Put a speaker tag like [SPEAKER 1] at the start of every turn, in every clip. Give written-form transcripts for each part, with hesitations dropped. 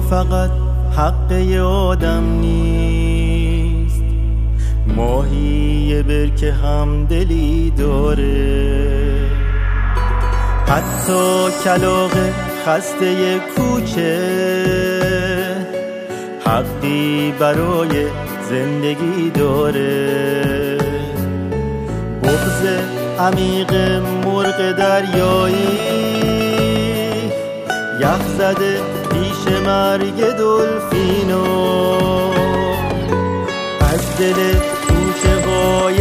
[SPEAKER 1] فقط حق یه آدم نیست، ماهی برکه هم دلی داره. حتی کلاغ خسته کوچه حقی برای زندگی داره. بغض عمیق مرغ دریایی یخ زده پیش مرگ دلفینو، از دل کوچه های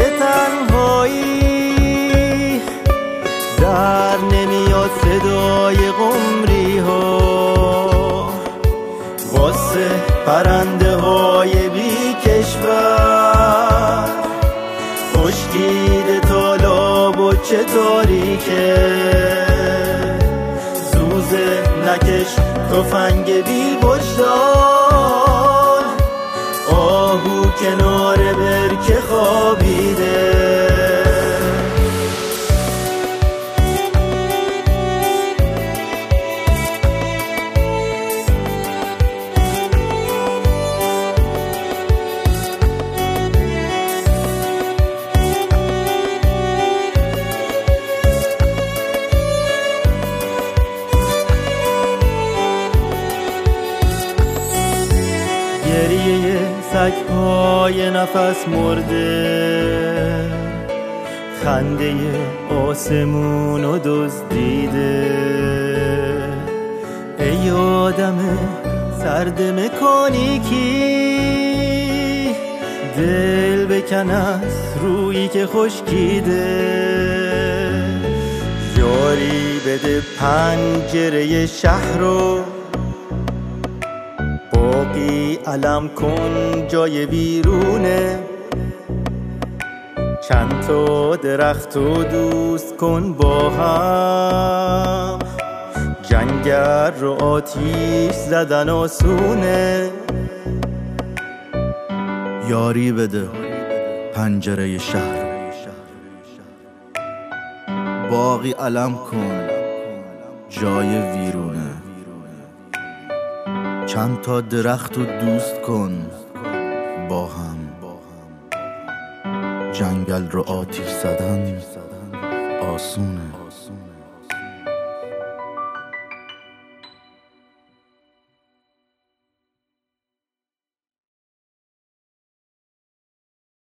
[SPEAKER 1] تنهایی در نمیاد صدای قمری ها. واسه پرنده های بی کشور خشکیده تالاب و چه تاریکه، سوزه نکش تفنگ بی وجدان، آهو کنار برکه خوابیده. گریه سگ‌های نفس مرده، خنده آسمونو دزدیده. ای آدم سرد مکانیکی، دل بکن از رویی که خشکیده. یاری بده پنجره شهر رو، باقی علم کن جای بیرونه. چند تا درخت و دوست کن با هم، جنگل رو آتیش زدن آسونه.
[SPEAKER 2] یاری بده پنجره شهر، باقی علم کن جای ویرونه. چند تا درخت و دوست کن با هم، جنگل رو آتیش زدن آسونه.